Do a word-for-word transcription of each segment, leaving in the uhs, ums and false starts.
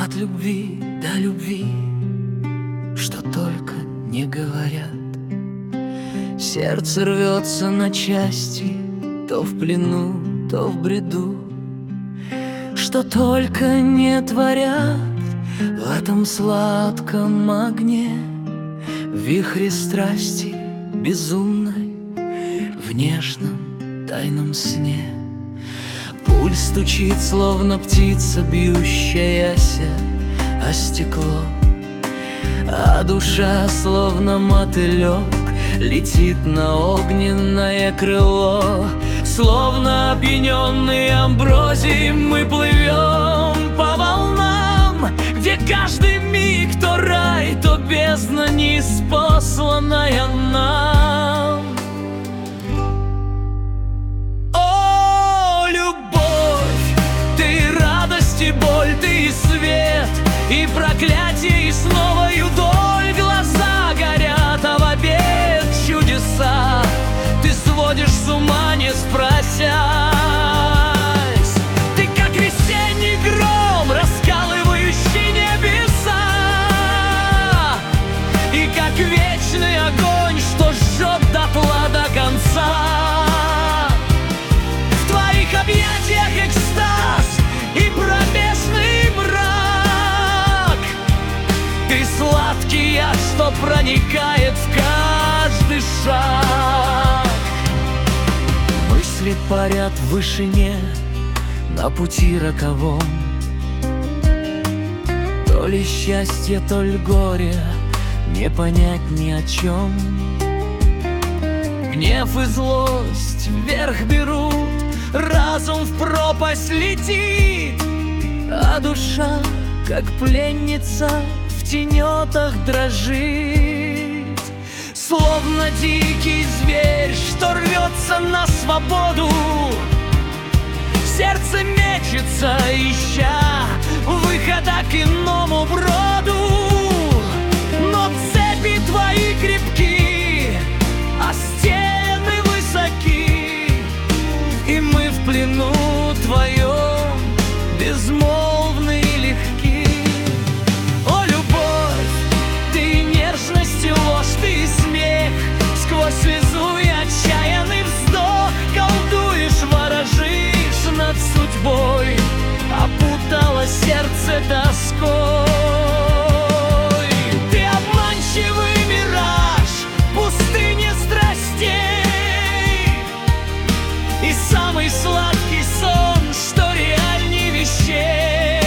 От любви до любви, что только не говорят. Сердце рвется на части, то в плену, то в бреду. Что только не творят в этом сладком огне, в вихре страсти безумной, в нежном тайном сне. Пульс стучит, словно птица, бьющаяся о стекло, а душа, словно мотылек, летит на огненное крыло. Словно опьяненные амброзией мы плывем по волнам, где каждый миг то рай, то бездна, ниспосланная нам. О, любовь, ты и радость, и боль, ты и свет, и проклятие, и снова и вдоль. Глаза горят, а в обед чудеса ты сводишь с ума, не спросясь. Ты как весенний гром, раскалывающий небеса, и как вечный огонь, что жжет дотла до конца. В твоих объятиях экстаз и пробежный мрак. Ты сладкий яд, что проникает в каждый шаг. Мысли парят в вышине на пути роковом. То ли счастье, то ли горе, не понять ни о чем. Гнев и злость вверх берут, разум в пропасть летит, а душа, как пленница, в тенетах дрожит. Словно дикий зверь, что рвется на свободу, сердце мечется, ища выхода к иному броду. Но цепи твои крепки, а стены высоки, и мы в плену твоем безмолвны и легки. О, любовь, ты и нежность, и ложь, ты и смех, сквозь слезу и отчаянный вздох колдуешь, ворожишь над судьбой, опутало сердце тоской. Ты обманчивый мираж, пустыня страстей, и самый сладкий сон, что реальней вещей.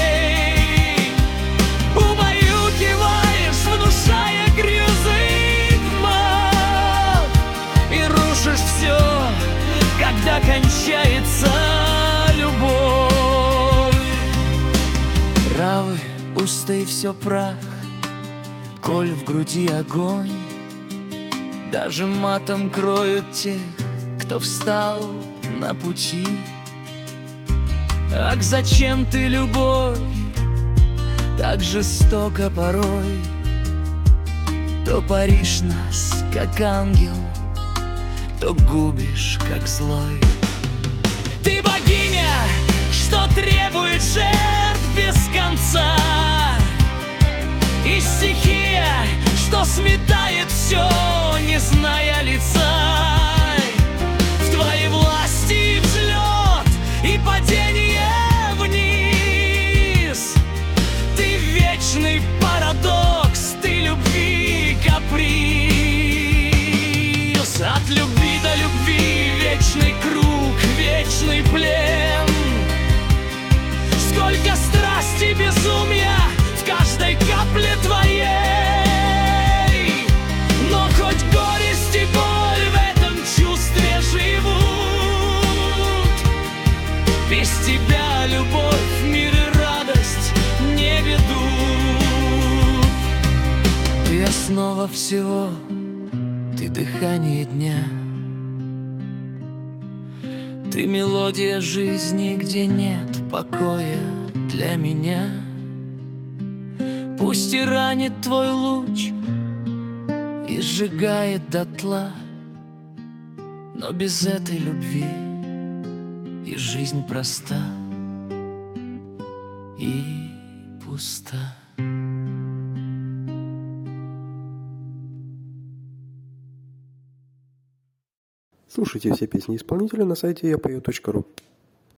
Убаюкиваешь, внушая грезы и тьма, и рушишь все, когда кончается любовь. Травы, уста и все прах, коль в груди огонь, даже матом кроют тех, кто встал на пути. Ах, зачем ты, любовь, так жестоко порой? То паришь нас, как ангел, то губишь, как злой. Ты богиня, что требует жертв без конца, и стихия, что сметает все, не зная лица. В твоей власти взлет и падение вниз. Ты вечный парадокс, ты любви каприз. От любви до любви вечный круг, вечный плен. Сколько страсти, безумия в каждой капле твоей. Но хоть горесть и боль в этом чувстве живут. Без тебя любовь, мир и радость не ведут. Ты основа всего, ты дыхание дня, ты мелодия жизни, где нет покоя для меня. Пусть и ранит твой луч и сжигает дотла, но без этой любви и жизнь проста и пуста. пусто. Слушайте все песни исполнителя на сайте я пою точка ру.